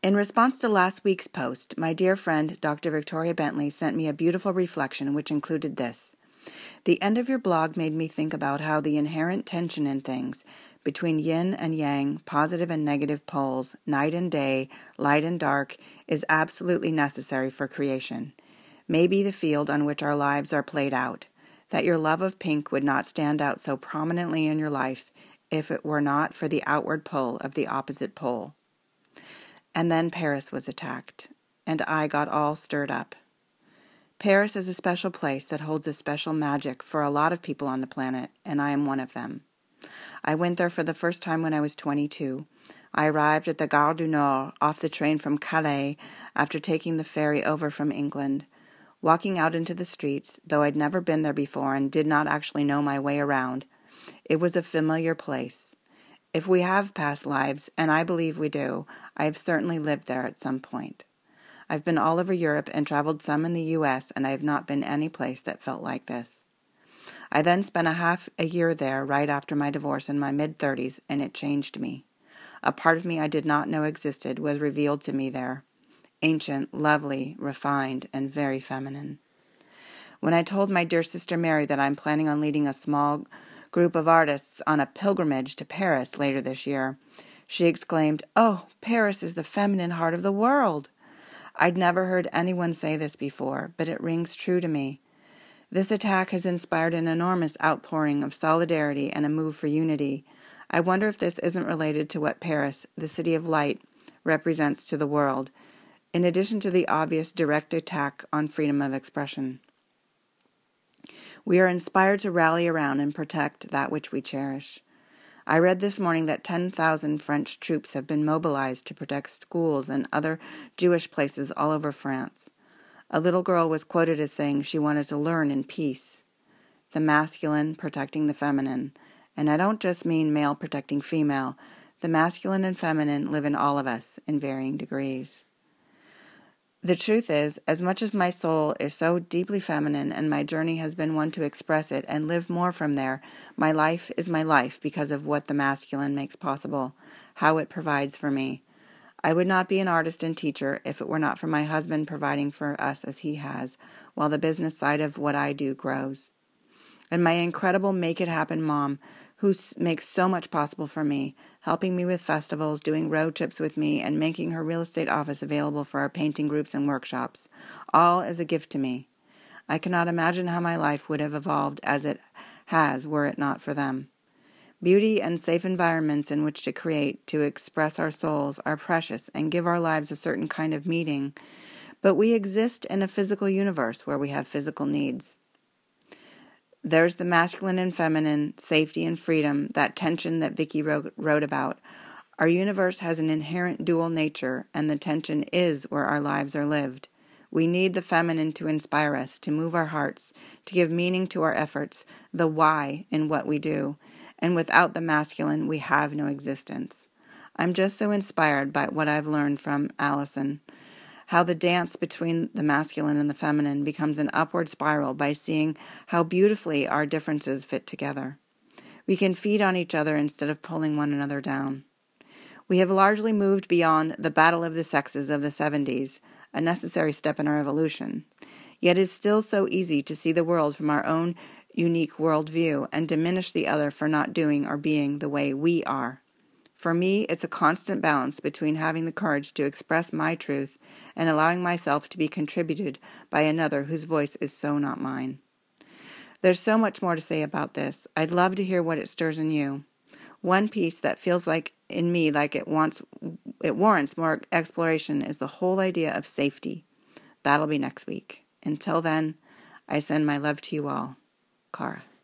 In response to last week's post, my dear friend Dr. Victoria Bentley sent me a beautiful reflection which included this. The end of your blog made me think about how the inherent tension in things, between yin and yang, positive and negative poles, night and day, light and dark, is absolutely necessary for creation. May be the field on which our lives are played out, that your love of pink would not stand out so prominently in your life if it were not for the outward pull of the opposite pole. And then Paris was attacked, and I got all stirred up. Paris is a special place that holds a special magic for a lot of people on the planet, and I am one of them. I went there for the first time when I was 22. I arrived at the Gare du Nord off the train from Calais after taking the ferry over from England. Walking out into the streets, though I'd never been there before and did not actually know my way around, it was a familiar place. If we have past lives, and I believe we do, I have certainly lived there at some point. I've been all over Europe and traveled some in the U.S., and I have not been any place that felt like this. I then spent half a year there right after my divorce in my mid-30s, and it changed me. A part of me I did not know existed was revealed to me there. Ancient, lovely, refined, and very feminine. When I told my dear sister Mary that I'm planning on leading a small group of artists on a pilgrimage to Paris later this year, she exclaimed, "Oh, Paris is the feminine heart of the world." I'd never heard anyone say this before, but it rings true to me. This attack has inspired an enormous outpouring of solidarity and a move for unity. I wonder if this isn't related to what Paris, the city of light, represents to the world, in addition to the obvious direct attack on freedom of expression. We are inspired to rally around and protect that which we cherish. I read this morning that 10,000 French troops have been mobilized to protect schools and other Jewish places all over France. A little girl was quoted as saying she wanted to learn in peace. The masculine protecting the feminine. And I don't just mean male protecting female. The masculine and feminine live in all of us in varying degrees. The truth is, as much as my soul is so deeply feminine and my journey has been one to express it and live more from there, my life is my life because of what the masculine makes possible, how it provides for me. I would not be an artist and teacher if it were not for my husband providing for us as he has, while the business side of what I do grows. And my incredible Make It Happen mom, who makes so much possible for me, helping me with festivals, doing road trips with me, and making her real estate office available for our painting groups and workshops, all as a gift to me. I cannot imagine how my life would have evolved as it has were it not for them. Beauty and safe environments in which to create, to express our souls, are precious and give our lives a certain kind of meaning, but we exist in a physical universe where we have physical needs. There's the masculine and feminine, safety and freedom, that tension that Vicky wrote about. Our universe has an inherent dual nature, and the tension is where our lives are lived. We need the feminine to inspire us, to move our hearts, to give meaning to our efforts, the why in what we do. And without the masculine, we have no existence. I'm just so inspired by what I've learned from Allison. How the dance between the masculine and the feminine becomes an upward spiral by seeing how beautifully our differences fit together. We can feed on each other instead of pulling one another down. We have largely moved beyond the battle of the sexes of the 70s, a necessary step in our evolution. Yet it's still so easy to see the world from our own unique worldview and diminish the other for not doing or being the way we are. For me, it's a constant balance between having the courage to express my truth and allowing myself to be contributed by another whose voice is so not mine. There's so much more to say about this. I'd love to hear what it stirs in you. One piece that feels like in me like it warrants more exploration is the whole idea of safety. That'll be next week. Until then, I send my love to you all. Cara.